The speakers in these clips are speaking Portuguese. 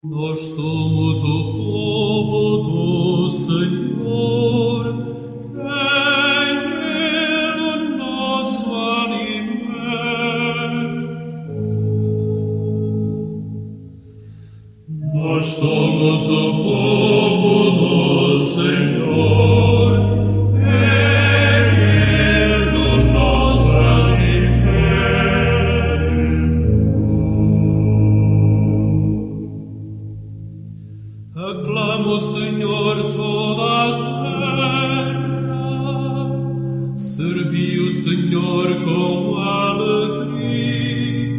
Nós somos o povo do Senhor, em Ele o nosso alimento. Nós somos o povo do Senhor, em Ele o nosso alimento. Aclama o Senhor toda a terra, servi o Senhor com alegria,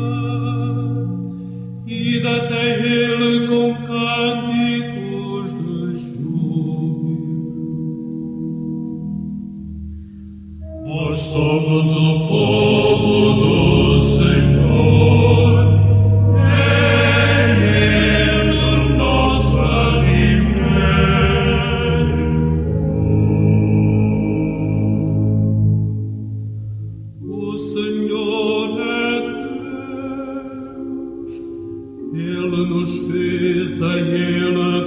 e até Ele com cânticos de júbilo. Nós somos o povo do Senhor, Ele nos fez, a Ele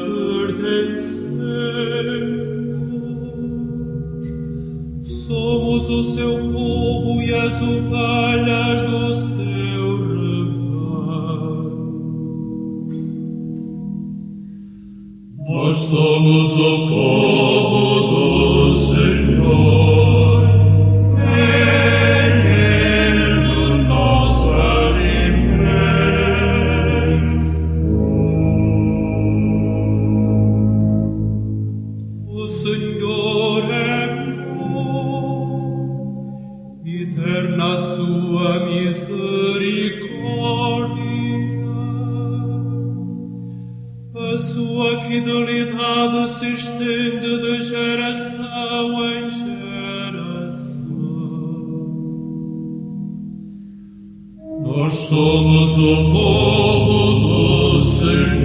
pertencemos. Somos o seu povo e as ovelhas do seu rebanho. Nós somos o povo do Senhor. O Senhor é bom, eterna a sua misericórdia, a sua fidelidade se estende de geração em geração. Nós somos o povo do Senhor.